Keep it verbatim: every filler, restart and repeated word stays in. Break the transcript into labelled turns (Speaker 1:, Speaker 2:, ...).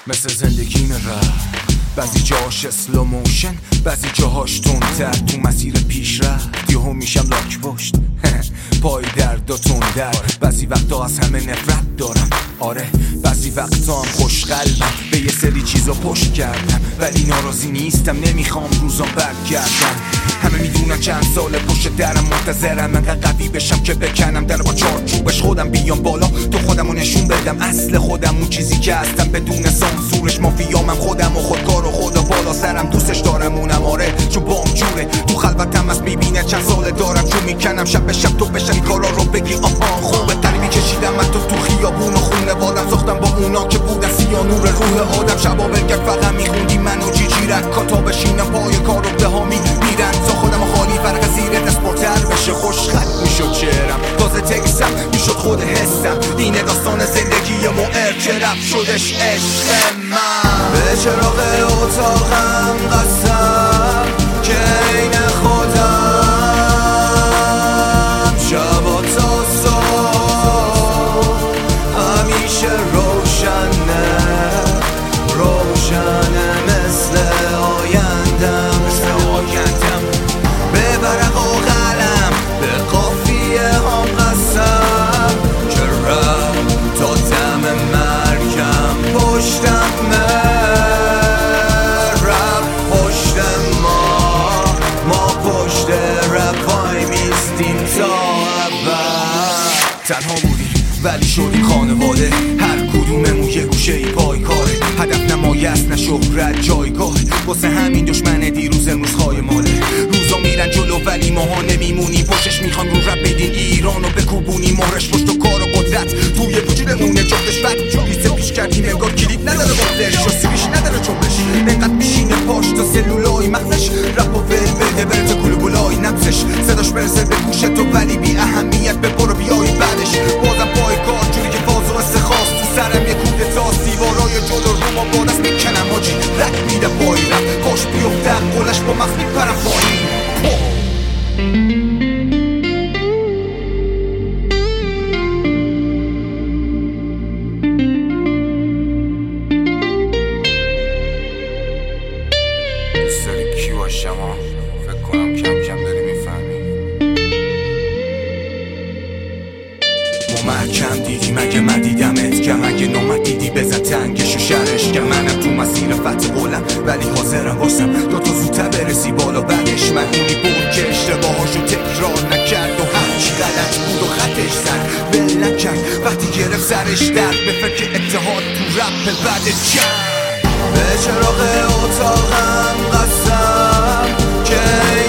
Speaker 1: مثل زندگی رفت، بعضی جاهاش اسلو موشن، بعضی جاهاش تندتر. تو مسیر پیش رفت یهو میشم لاک پشت پای درد و تندر. بعضی وقتا از همه نفرت دارم، آره بعضی وقتا هم خوش قلبم. به یه سری چیزا پشت کردم ولی ناراضی نیستم، نمیخوام روزام برگردم. همه میدونن چند سال پشت درم منتظرم انقدر قوی بشم که بکنم در با چارچوبش خودم بیام بالا، تو خودمو نشون بدم اصل خودم، اون چیزی که هستم بدون سانسورش. مافیامم خودم و خودکار و خدا بالا سرم، دوستش دارم اونم آره چون بام جوره. تو خلوتم از میبینه چند سال دارم چون میکنم شب به شب تو بشن کارا رو بگی آها خوبه. تری کشیدم من تو تو خیابون و خونه وادم، ساختم با اونا که بودن سیا نور روح آدم. شبا بلگرد فقط میخوندی من و جیجی رکا تا بشینم پای کار و به ها میرن تا خودم و خالی فرق از زیر دستپرتر بشه. خوشخط میشد چهرم تازه تکسم میشد خود حسم. اینه داستان زندگی مؤر که رفت شدش عشق من. به چراغ اتاقم قسم که این خودم شبا تا صبح همیشه روشنه روشنه مثل آیندم مثل آیندم. به ورق و قلم به قافیه هم قسم که رفت تا دم مرگم پشتم رفت پشت ما ما پشت رفای میستیم تا ابد. تنها بودیم ولی شدیم خانواده، هر کدوممون یه گوشه ای پای کاره. هدف نمایه است نه شهرت جایگاه، واسه همین دشمن دیروز امروز خواهی ماله. روزا میرن جلو ولی ماها نمیمونی پشتش، میخوان رو رب بدین ایرانو بکوبونی. مهرش پشت و کار و قدرت توی وجودمونه، جفتش فت لیست پیش کردیم انگار کلیپ نداره قدرش و سیبیش نداره جنبش. انقدر میشینه پاش تا سلولای مغزش رپ و ول بده برته کلو بلای نبزش. صداش برسه به گوش تو ولی بی اهمیت به برو بیایی بعدش. بازم پای کار جوری که باز و استخواست تو سرم یه کوده تا دیوارای جلو رو ما بادست میکنم آجی رک میده پای رفت. کاش بیفته قولش با مخ میپرم پایین. دوست داری کی باشم ها؟ فکر کنم کم کم داری میفهمی. محکم دیدی مگه من دیدمت که مگه نامد دیدی بزن تنگش و شرش که منم تو مسیر فتح قولم ولی حاضرم واسم دو تا زودتر برسی بالا. بعدش من اونی بود که اشتباهاشو تکرار نکرد و هرچی غلط بود و خطش زد ول نکرد. وقتی گرفت سرش درد به فکر اتحاد تو رپ بعدش کرد. به چراغ اتاقم قسم که